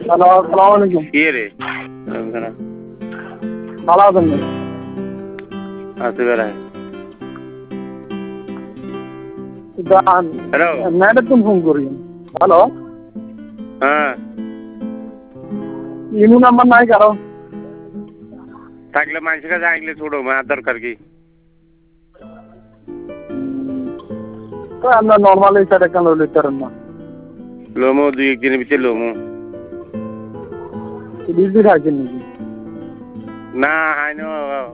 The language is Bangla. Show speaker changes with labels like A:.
A: হ্যালো, আসসালামু আলাইকুম।
B: কি রে
A: ভালো আছেন নি?
B: আছি বেড়ায় হ্যালো
A: ম্যাডাম তুমি ফোন করি। হ্যালো,
B: হ্যাঁ
A: ইমু নাম্বার নাই কারো?
B: থাকলে মানুষের কাছে আইলে ছোড়ো মার দরকার কি
A: তো আমরা নর্মাল এই সাইডে কেন লইতে পারেন না?
B: লোমো দুই একদিনের ভিতরে লোমো
A: বিজি থাকেন নাকি?
B: না হাইনো